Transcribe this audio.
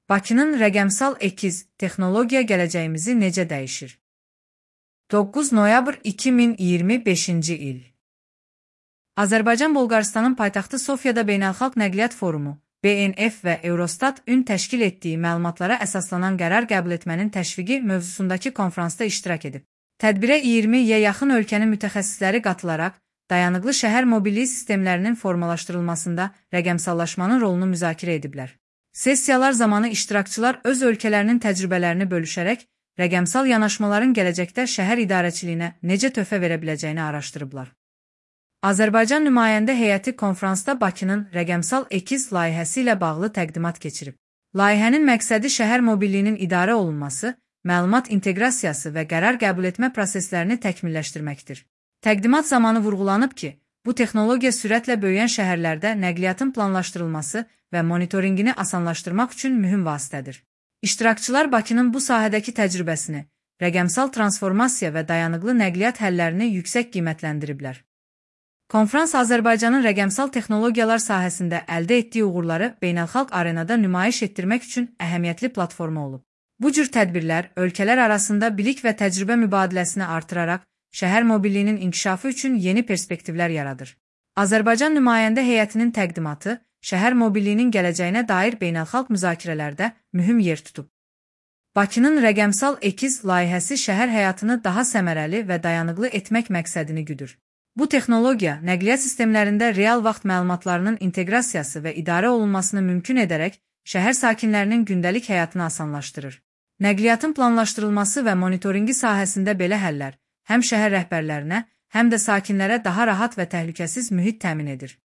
Bakının rəqəmsal ekiz texnologiya gələcəyimizi necə dəyişir? 9 noyabr 2025-ci il. Azərbaycan Bolqarıstanın paytaxtı Sofyada Beynəlxalq Nəqliyyat Forumu, BNF və Eurostat ün təşkil etdiyi məlumatlara əsaslanan qərar qəbul etmənin təşviqi mövzusundakı konfransda iştirak edib. Tədbirə 20-yə yaxın ölkənin mütəxəssisləri qatılaraq, dayanıqlı şəhər mobilliyi sistemlərinin formalaşdırılmasında rəqəmsallaşmanın rolunu müzakirə ediblər. Sessiyalar zamanı iştirakçılar öz ölkələrinin təcrübələrini bölüşərək, rəqəmsal yanaşmaların gələcəkdə şəhər idarəçiliyinə necə töhfə verə biləcəyini araşdırıblar. Azərbaycan nümayəndə heyəti konfransda Bakının rəqəmsal ekiz layihəsi ilə bağlı təqdimat keçirib. Layihənin məqsədi şəhər mobilliyinin idarə olunması, məlumat inteqrasiyası və qərar qəbul etmə proseslərini təkmilləşdirməkdir. Təqdimat zamanı vurğulanıb ki, bu texnologiya sürətlə böyüyən şəhərlərdə nəqliyyatın planlaşdırılması və monitorinqini asanlaşdırmaq üçün mühüm vasitədir. İştirakçılar Bakının bu sahədəki təcrübəsini, rəqəmsal transformasiya və dayanıqlı nəqliyyat həllərini yüksək qiymətləndiriblər. Konfrans Azərbaycanın rəqəmsal texnologiyalar sahəsində əldə etdiyi uğurları beynəlxalq arenada nümayiş etdirmək üçün əhəmiyyətli platforma olub. Bu cür tədbirlər ölkələr arasında bilik və təcrübə mübadiləsini artıraraq, şəhər mobilliyinin inkişafı üçün yeni perspektivlər yaradır. Azərbaycan nümayəndə heyətinin təqdimatı, şəhər mobilliyinin gələcəyinə dair beynəlxalq müzakirələrdə mühüm yer tutub. Bakının rəqəmsal ekiz layihəsi şəhər həyatını daha səmərəli və dayanıqlı etmək məqsədini güdür. Bu texnologiya nəqliyyat sistemlərində real vaxt məlumatlarının inteqrasiyası və idarə olunmasını mümkün edərək, şəhər sakinlərinin gündəlik həyatını asanlaşdırır. Nəqliyyatın planlaşdırılması və monitorinqi sahəsində belə həllər həm şəhər rəhbərlərinə, həm də sakinlərə daha rahat və təhlükəsiz mühit təmin edir.